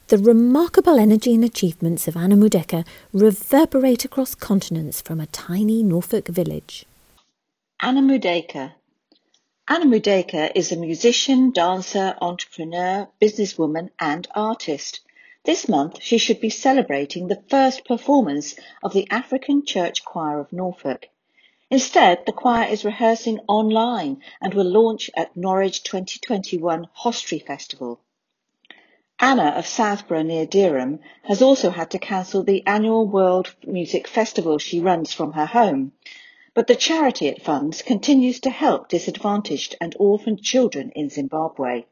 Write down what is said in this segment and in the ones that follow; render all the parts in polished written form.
The remarkable energy and achievements of Anna Mudeka reverberate across continents from a tiny Norfolk village. Anna Mudeka. Anna Mudeka is a musician, dancer, entrepreneur, businesswoman and artist. This month she should be celebrating the first performance of the African Church Choir of Norfolk. Instead, the choir is rehearsing online and will launch at Norwich 2021 Hostry Festival. Anna of Southborough near Dereham has also had to cancel the annual World Music Festival she runs from her home, but the charity it funds continues to help disadvantaged and orphaned children in Zimbabwe.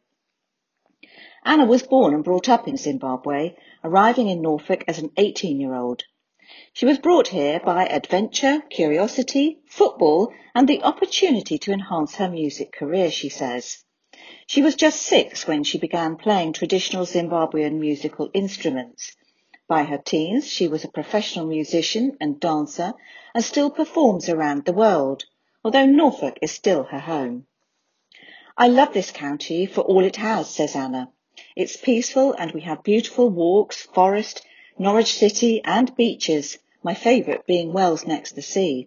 Anna was born and brought up in Zimbabwe, arriving in Norfolk as an 18-year-old. She was brought here by adventure, curiosity, football and the opportunity to enhance her music career, she says. She was just 6 when she began playing traditional Zimbabwean musical instruments. By her teens, she was a professional musician and dancer and still performs around the world, although Norfolk is still her home. I love this county for all it has, says Anna. It's peaceful and we have beautiful walks, forest, Norwich City and beaches, my favourite being Wells next the sea.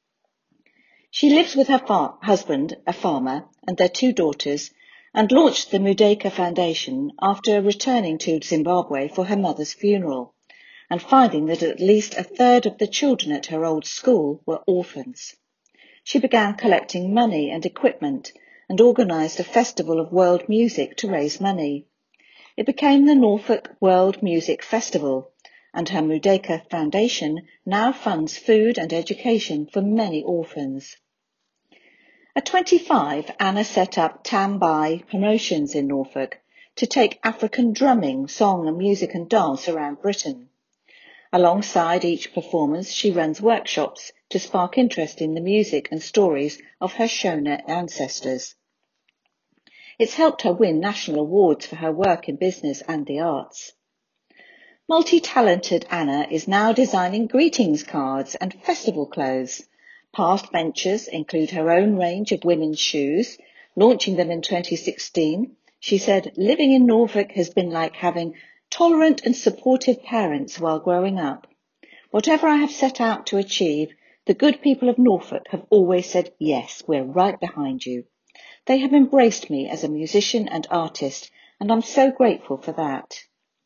She lives with her husband, a farmer, and their 2 daughters, and launched the Mudeka Foundation after returning to Zimbabwe for her mother's funeral, and finding that at least a third of the children at her old school were orphans. She began collecting money and equipment and organised a festival of world music to raise money. It became the Norfolk World Music Festival, and her Mudeka Foundation now funds food and education for many orphans. At 25, Anna set up Tambai Promotions in Norfolk to take African drumming, song and music and dance around Britain. Alongside each performance, she runs workshops to spark interest in the music and stories of her Shona ancestors. It's helped her win national awards for her work in business and the arts. Multi-talented Anna is now designing greetings cards and festival clothes. Past ventures include her own range of women's shoes. Launching them in 2016, she said, living in Norfolk has been like having tolerant and supportive parents while growing up. Whatever I have set out to achieve, the good people of Norfolk have always said, yes, we're right behind you. They have embraced me as a musician and artist, and I'm so grateful for that.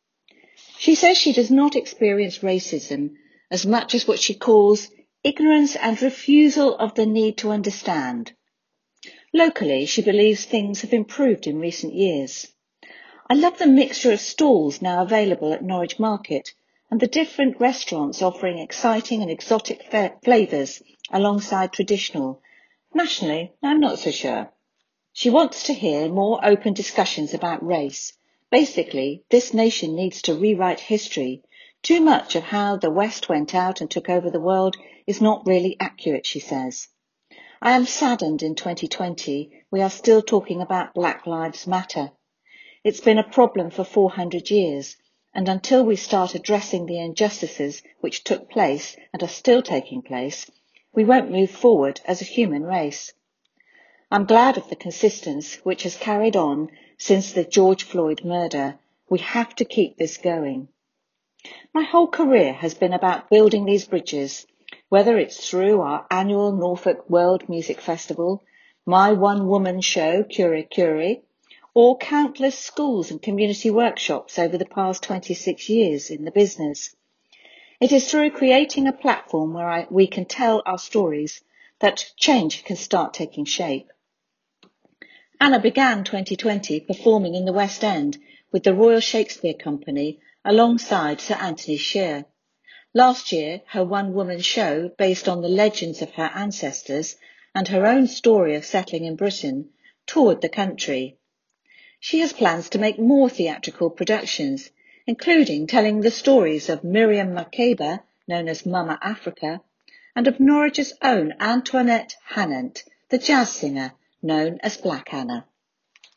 She says she does not experience racism as much as what she calls ignorance and refusal of the need to understand. Locally, she believes things have improved in recent years. I love the mixture of stalls now available at Norwich Market and the different restaurants offering exciting and exotic flavours alongside traditional. Nationally, I'm not so sure. She wants to hear more open discussions about race. Basically, this nation needs to rewrite history. Too much of how the West went out and took over the world is not really accurate, she says. I am saddened in 2020 we are still talking about Black Lives Matter. It's been a problem for 400 years, and until we start addressing the injustices which took place and are still taking place, we won't move forward as a human race. I'm glad of the consistency which has carried on since the George Floyd murder. We have to keep this going. My whole career has been about building these bridges, whether it's through our annual Norfolk World Music Festival, my one-woman show, Curie Curie, or countless schools and community workshops over the past 26 years in the business. It is through creating a platform where we can tell our stories that change can start taking shape. Anna began 2020 performing in the West End with the Royal Shakespeare Company alongside Sir Anthony Sher. Last year, her one-woman show, based on the legends of her ancestors and her own story of settling in Britain, toured the country. She has plans to make more theatrical productions, including telling the stories of Miriam Makeba, known as Mama Africa, and of Norwich's own Antoinette Hannant, the jazz singer, known as Black Anna.